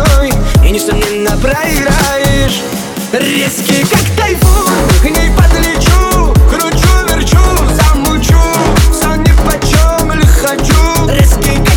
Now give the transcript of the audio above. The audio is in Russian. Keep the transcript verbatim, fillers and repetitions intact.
мной и, несомненно, проиграешь. Резкий, как тайфун, к ней подлечу, кручу, верчу, замучу, сон нипочем лихачу. Резкий, как